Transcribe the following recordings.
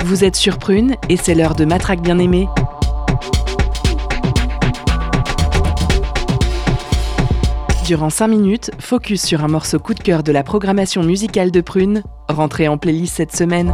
Vous êtes sur Prune et c'est l'heure de Matraque bien-aimée. Durant 5 minutes, focus sur un morceau coup de cœur de la programmation musicale de Prune, rentré en playlist cette semaine.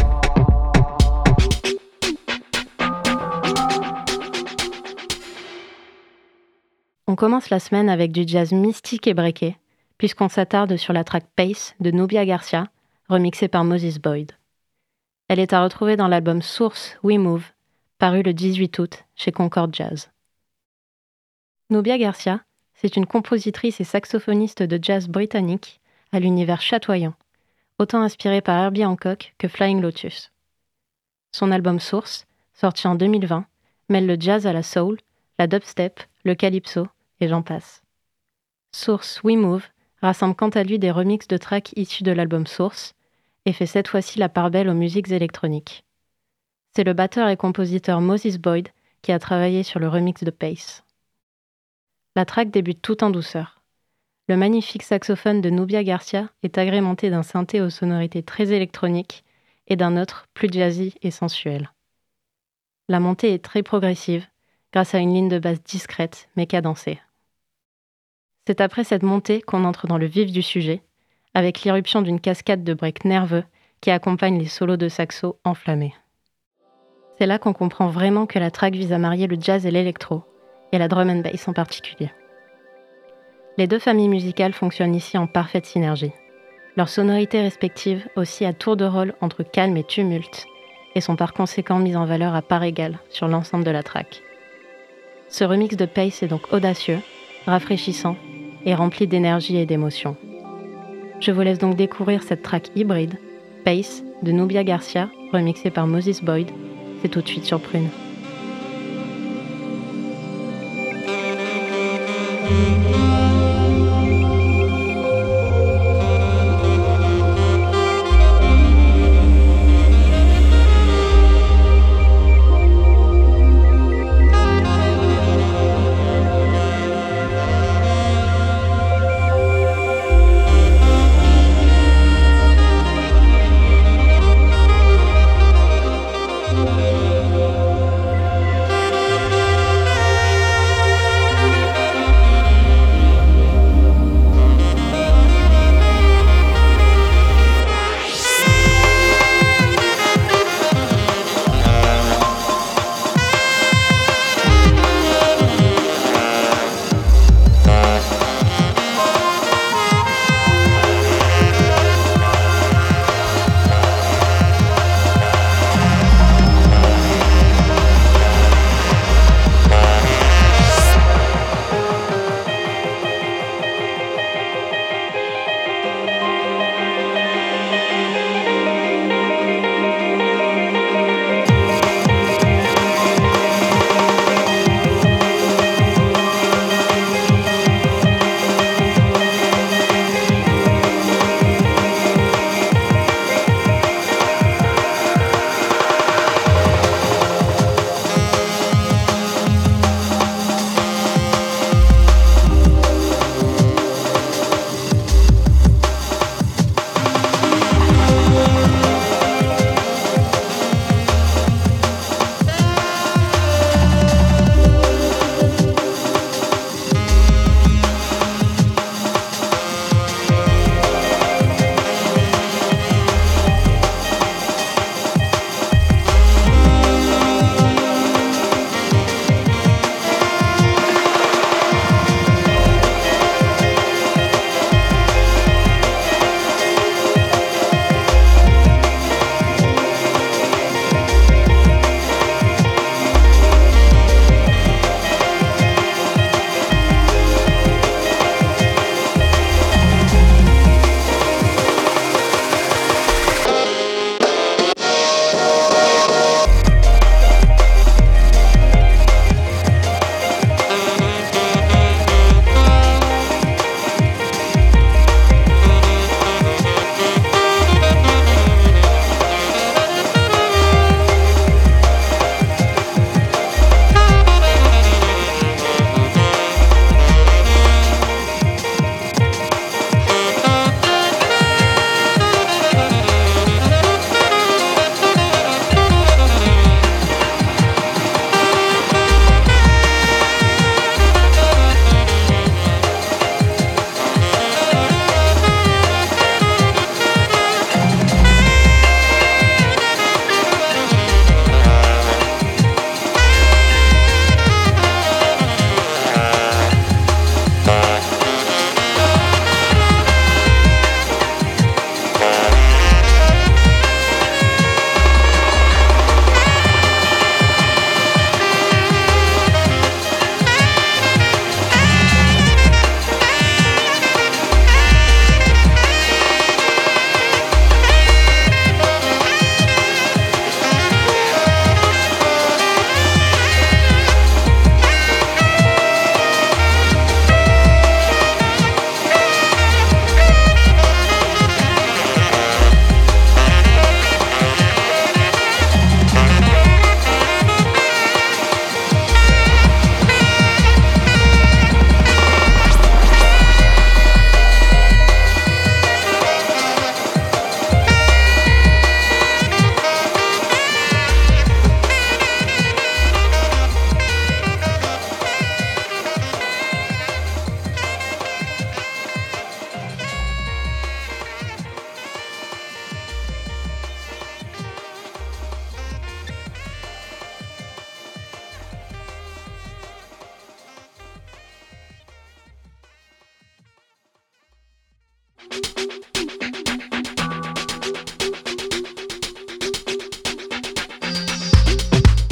On commence la semaine avec du jazz mystique et breaké, puisqu'on s'attarde sur la track Pace de Nubia Garcia, remixée par Moses Boyd. Elle est à retrouver dans l'album Source We Move, paru le 18 août chez Concord Jazz. Nubia Garcia, c'est une compositrice et saxophoniste de jazz britannique à l'univers chatoyant, autant inspirée par Herbie Hancock que Flying Lotus. Son album Source, sorti en 2020, mêle le jazz à la soul, la dubstep, le calypso, et j'en passe. Source We Move rassemble quant à lui des remixes de tracks issus de l'album Source et fait cette fois-ci la part belle aux musiques électroniques. C'est le batteur et compositeur Moses Boyd qui a travaillé sur le remix de Pace. La track débute tout en douceur. Le magnifique saxophone de Nubia Garcia est agrémenté d'un synthé aux sonorités très électroniques et d'un autre plus jazzy et sensuel. La montée est très progressive, grâce à une ligne de basse discrète mais cadencée. C'est après cette montée qu'on entre dans le vif du sujet, avec l'irruption d'une cascade de breaks nerveux qui accompagne les solos de saxo enflammés. C'est là qu'on comprend vraiment que la track vise à marier le jazz et l'électro, et la drum and bass en particulier. Les deux familles musicales fonctionnent ici en parfaite synergie. Leurs sonorités respectives oscillent à tour de rôle entre calme et tumulte, et sont par conséquent mises en valeur à part égale sur l'ensemble de la track. Ce remix de Pace est donc audacieux, rafraîchissant et rempli d'énergie et d'émotion. Je vous laisse donc découvrir cette track hybride, Pace, de Nubia Garcia, remixée par Moses Boyd. C'est tout de suite sur Prune.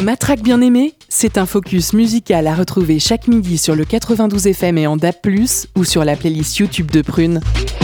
Matraque bien aimée, c'est un focus musical à retrouver chaque midi sur le 92 FM et en DAB+, ou sur la playlist YouTube de Prune.